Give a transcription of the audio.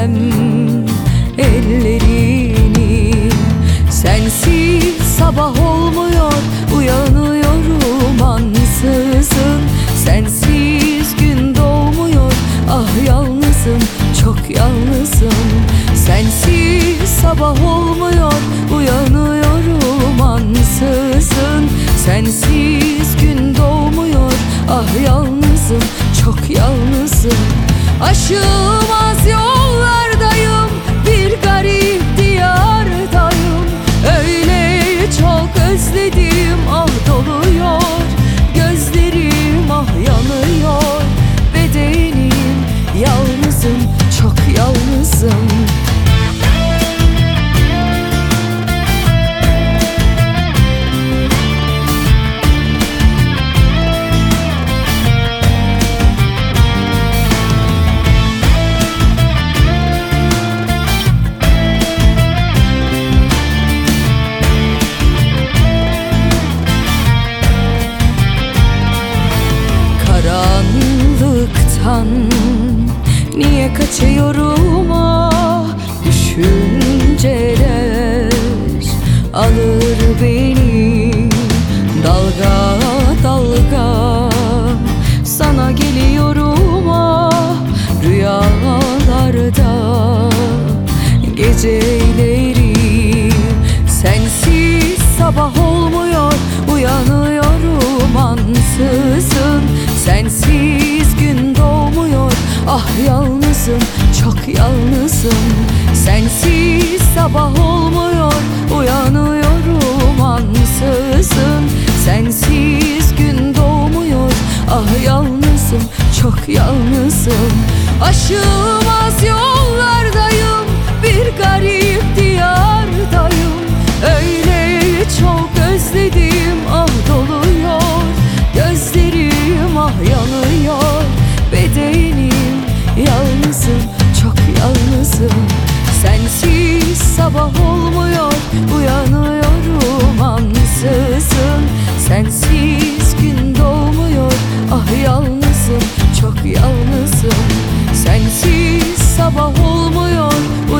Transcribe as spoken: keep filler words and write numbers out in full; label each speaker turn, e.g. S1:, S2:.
S1: öpsem ellerini. Sensiz sabah olmuyor, uyanıyorum ansızın. Sensiz gün doğmuyor, ah yalnızım, çok yalnızım. Sensiz sabah olmuyor, uyanıyorum ansızın. Sensiz gün doğmuyor, ah yalnızım, çok yalnızım. Aşılmaz yollardayım, bir garip diyardayım. Öyle çok özledim, ah doluyor gözlerim, ah yanıyor bedenim. Yalnızım, çok yalnızım. Karanlıktan niye kaçıyorum, ah düşünceler alır beni. Dalga dalga sana geliyorum, ah rüyalarda geceleri. Sensiz sabah olmuyor, uyanıyorum ansızın. Sensiz gün doğmuyor, ah yalnızım, çok yalnızım. Sensiz sabah olmuyor, uyanıyorum ansızın. Sensiz gün doğmuyor, ah yalnızım, çok yalnızım. Aşılmaz yollardayım, bir garip diyardayım. Öyle çok özledim, ah doluyor gözlerim, ah yanıyor bedenim. Yalnızım, çok yalnızım. Sensiz sabah olmuyor, uyanıyorum ansızın. Sensiz gün doğmuyor, ah yalnızım, çok yalnızım. Sensiz sabah olmuyor,